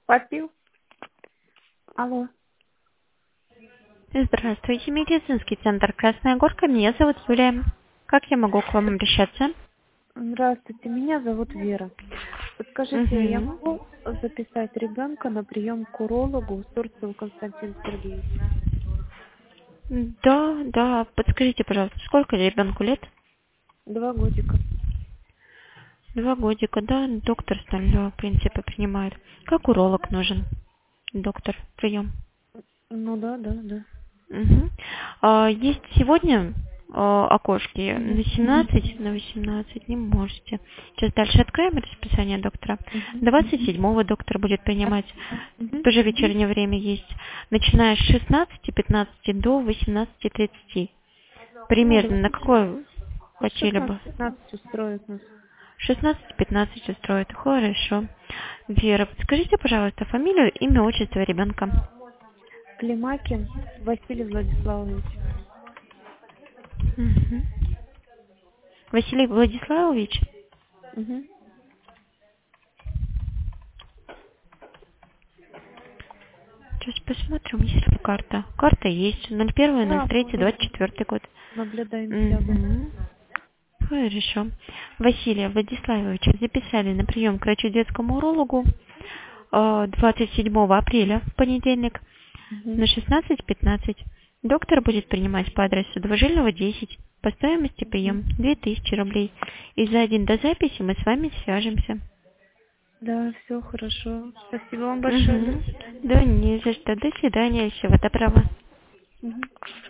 Попил? Алло. Здравствуйте, медицинский центр «Красная Горка». Меня зовут Юлия. Как я могу к вам обращаться? Здравствуйте, меня зовут Вера. Подскажите, я Угу. могу записать ребенка на прием к урологу Сурцеву Константину Сергеевичу? Да, подскажите, пожалуйста, сколько ребенку лет? 2 годика. 2 годика, да, доктор Стальнева, в принципе, принимает. Как уролог нужен, доктор, прием? Ну да. Угу. Есть сегодня окошки Угу. на 17, на 18 не можете. Сейчас дальше откроем расписание доктора. Угу. 27-го доктор будет принимать. Угу. Тоже вечернее время есть. Начиная с 16:15 до 18:30. Ну Примерно да. на какой хотели бы? 16-15 устроит нас. 16:15 устроит. Хорошо. Вера, подскажите, пожалуйста, фамилию, имя, отчество ребенка. Климакин Василий Владиславович. Мгм. Василий Владиславович. Угу. Сейчас посмотрим, есть ли карта. Карта есть. Да, мы 01.03.24 год. наблюдаем себя. Мгм. Хорошо. Василия Владиславовича записали на прием к врачу-детскому урологу 27 апреля, в понедельник, Угу. на 16:15. Доктор будет принимать по адресу Довожильного, 10. По стоимости прием 2000 рублей. И за один до записи мы с вами свяжемся. Да, все хорошо. Спасибо вам большое. До Угу. свидания. Да не за что. До свидания. Всего доброго. Угу.